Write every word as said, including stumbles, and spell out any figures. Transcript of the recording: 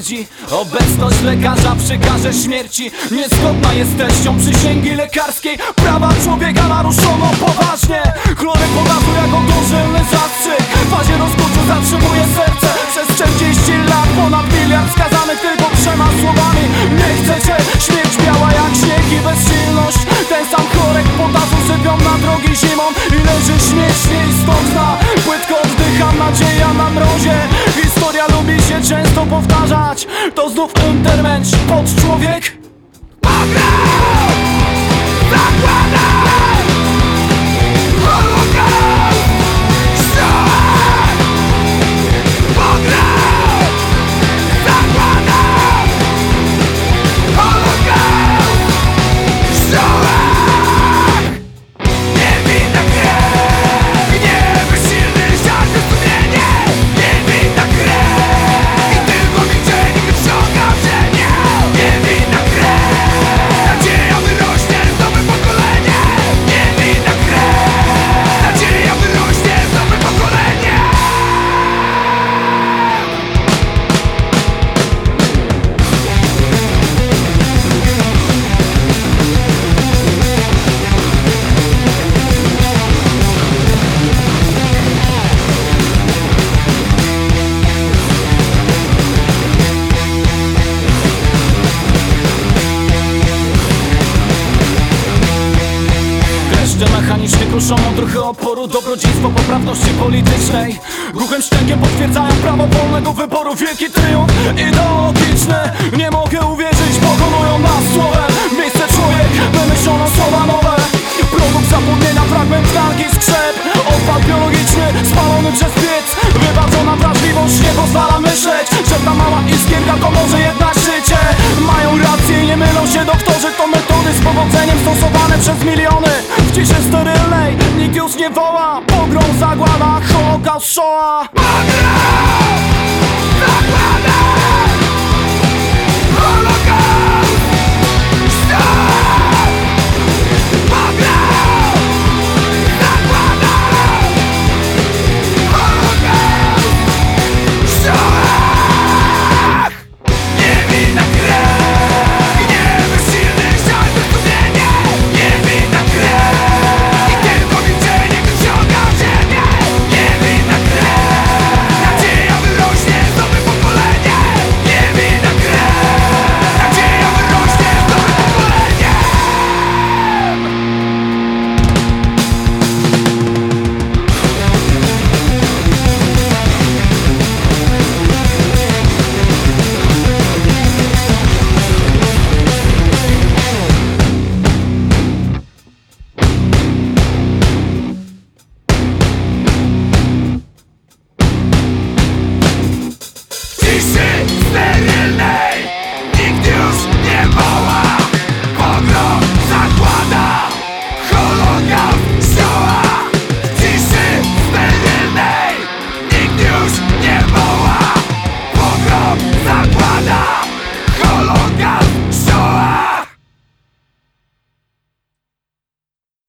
twierdzi: obecność lekarza przykaże śmierci. Niezgodna jest treścią przysięgi lekarskiej. Prawa człowieka naruszono poważnie. Chlorek podazu jako dożylny zastrzyk. W fazie rozkurczu zatrzymuje serce. Przez czterdzieści lat ponad miliard skazanych tylko trzema słowami: nie chcecie. Śmierć biała jak śnieg i bezsilność. Ten sam chlorek podazu sypią na drogi zimą i leży śmiesznie istotna. Płytko oddycham, nadzieja na mrozie. Historia lubi się często powtarzać. To znów intermensch pod człowiek. Pograł! Zakładam! Holokaust! Szok! Pograł! Zakładam! Holokaust! Szok! Niewinna krew! Gniew bezsilny, żarty sumienie! Niewinna krew! I tylko milczenie wyciąga wrzenie! Niewinna krew! Nadzieja wyrośnie w nowe pokolenie! Niewinna krew! Nadzieja wyrośnie w nowe pokolenie! Dreszcze mechanicznie kruszą odruchy oporu. Dobrodziejstwo poprawności politycznej ruchem szczękiem potwierdzają prawo wolnego wyboru. Wielki triumf ideologiczny. Nie mogę uwierzyć, pokonują nas słowem. Miejsce człowiek, wymyślono słowa nowe. Produkt zapomnienia, fragment tkanki, skrzep. Odpad biologiczny, spalony przez piec. Wybaczona wrażliwość nie pozwala myśleć, że ta mała iskierka to może jednak życie. Mają rację i nie mylą się doktorzy. To metody z powodzeniem stosowane przez miliony. W ciszy sterylnej nikt już nie woła. Pogrom, zagłada, holokaust, Shoah.